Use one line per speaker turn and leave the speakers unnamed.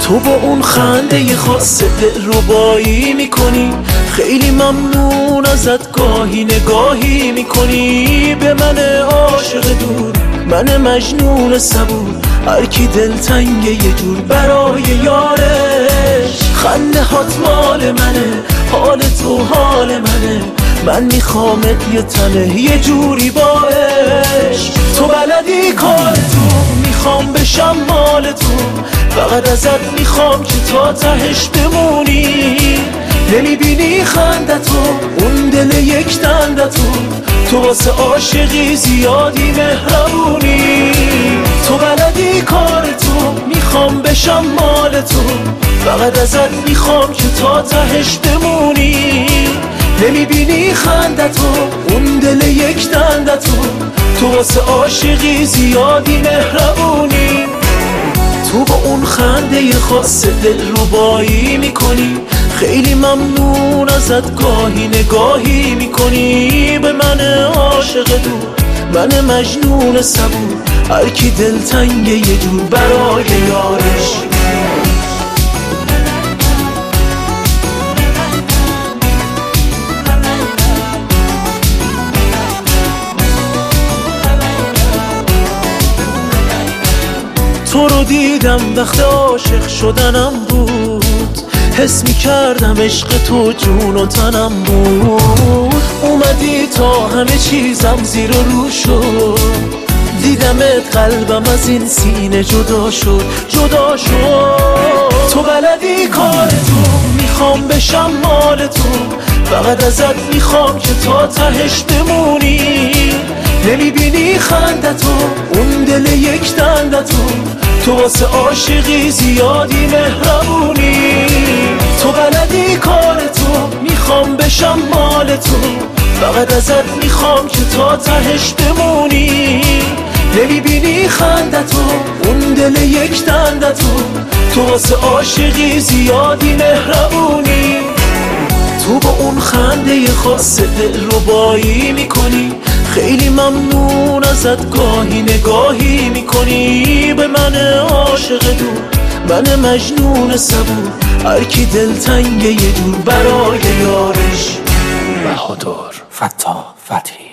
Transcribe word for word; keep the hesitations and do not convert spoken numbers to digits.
تو با اون خنده خاص دلربایی میکنی، خیلی ممنون ازت گاهی نگاهی میکنی. به من عاشق دور، من مجنون صبور، هر کی دلتنگ یه جور برای یارش. خنده هات مال منه، حال تو حال منه، من میخوامت یه تنه یه جوری باش. تو بلدی کار تو، میخوام بشم مال تو، فقط ازت میخوام که تا تهش بمونی. نمیبینی خنده تو، اون دل یک دنده تو، تو واسه عاشقی زیادی مهربونی. تو بلدی کار تو، میخوام بشم مال تو، فقط ازت میخوام که تا تهش بمونی. نمیبینی خنده تو، اون دل یک دنده تو، تو واسه عاشقی زیادی مهربونی. تو با اون خنده خاص دلربایی میکنی، خیلی ممنون ازت گاهی نگاهی میکنی. به من عاشق دور، من مجنون صبور، هر کی دلتنگ یه جور برای یارش. تو رو دیدم وقت عاشق شدنم بود، حس می کردم عشق تو جون و تنم بود. اومدی تا همه چیزم زیر و رو شد، دیدمت قلبم از این سینه جدا شد جدا شد. تو بلدی کار تو، میخوام بشم مال تو، فقط ازت میخوام که تا تهش بمونی. نمیبینی خنده تو، اون دل یک دنده تو، تو واسه عاشقی زیادی مهربونی. تو بلدی کار تو، میخوام بشم مال تو، فقط ازت میخوام که تا تهش بمونی. نمیبینی خنده تو، اون دل یک دنده تو، تو واسه عاشقی زیادی مهربونی. تو با اون خنده خاص دلربایی میکنی، خیلی ممنون ازت گاهی نگاهی میکنی. به من عاشق دور، من مجنون صبور، هر کی دلتنگ یه جور برای یارش.
بهادر فتاح فتحی.